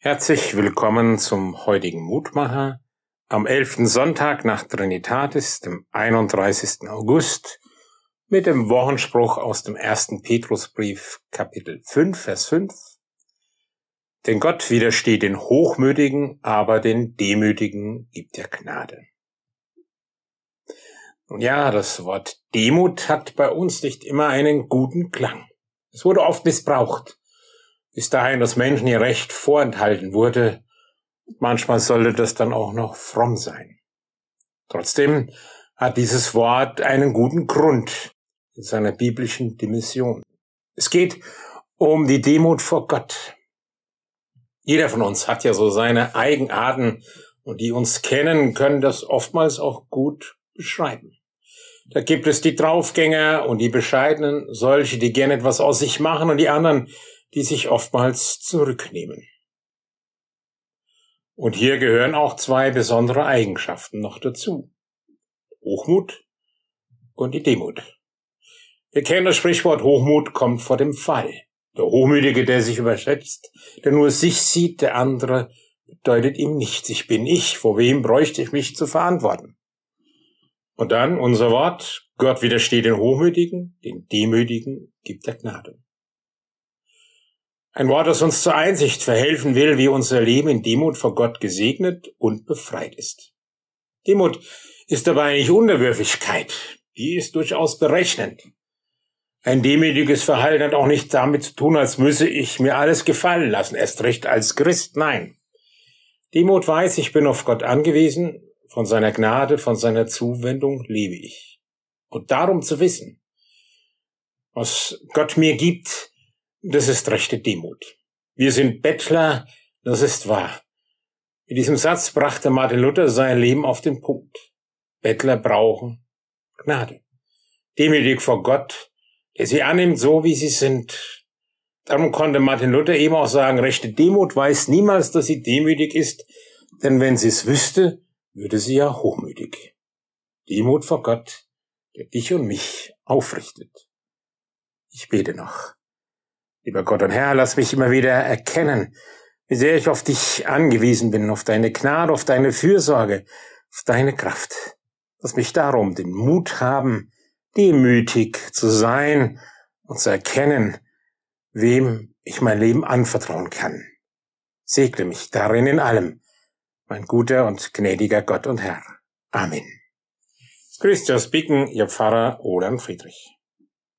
Herzlich willkommen zum heutigen Mutmacher am 11. Sonntag nach Trinitatis, dem 31. August, mit dem Wochenspruch aus dem 1. Petrusbrief, Kapitel 5, Vers 5. Denn Gott widersteht den Hochmütigen, aber den Demütigen gibt er Gnade. Nun ja, das Wort Demut hat bei uns nicht immer einen guten Klang. Es wurde oft missbraucht, bis dahin, dass Menschen ihr Recht vorenthalten wurde. Manchmal sollte das dann auch noch fromm sein. Trotzdem hat dieses Wort einen guten Grund in seiner biblischen Dimension. Es geht um die Demut vor Gott. Jeder von uns hat ja so seine Eigenarten und die uns kennen, können das oftmals auch gut beschreiben. Da gibt es die Draufgänger und die Bescheidenen, solche, die gerne etwas aus sich machen, und die anderen, die sich oftmals zurücknehmen. Und hier gehören auch zwei besondere Eigenschaften noch dazu: Hochmut und die Demut. Wir kennen das Sprichwort, Hochmut kommt vor dem Fall. Der Hochmütige, der sich überschätzt, der nur sich sieht, der andere, bedeutet ihm nichts. Ich bin ich, vor wem bräuchte ich mich zu verantworten? Und dann unser Wort, Gott widersteht den Hochmütigen, den Demütigen gibt er Gnade. Ein Wort, das uns zur Einsicht verhelfen will, wie unser Leben in Demut vor Gott gesegnet und befreit ist. Demut ist dabei nicht Unterwürfigkeit, die ist durchaus berechnend. Ein demütiges Verhalten hat auch nichts damit zu tun, als müsse ich mir alles gefallen lassen, erst recht als Christ, nein. Demut weiß, ich bin auf Gott angewiesen, von seiner Gnade, von seiner Zuwendung lebe ich. Und darum zu wissen, was Gott mir gibt, das ist rechte Demut. Wir sind Bettler, das ist wahr. Mit diesem Satz brachte Martin Luther sein Leben auf den Punkt. Bettler brauchen Gnade. Demütig vor Gott, der sie annimmt, so wie sie sind. Darum konnte Martin Luther eben auch sagen, rechte Demut weiß niemals, dass sie demütig ist, denn wenn sie es wüsste, würde sie ja hochmütig. Demut vor Gott, der dich und mich aufrichtet. Ich bete noch. Lieber Gott und Herr, lass mich immer wieder erkennen, wie sehr ich auf dich angewiesen bin, auf deine Gnade, auf deine Fürsorge, auf deine Kraft. Lass mich darum den Mut haben, demütig zu sein und zu erkennen, wem ich mein Leben anvertrauen kann. Segne mich darin in allem, mein guter und gnädiger Gott und Herr. Amen. Grüßt aus Bicken, Ihr Pfarrer Roland Friedrich.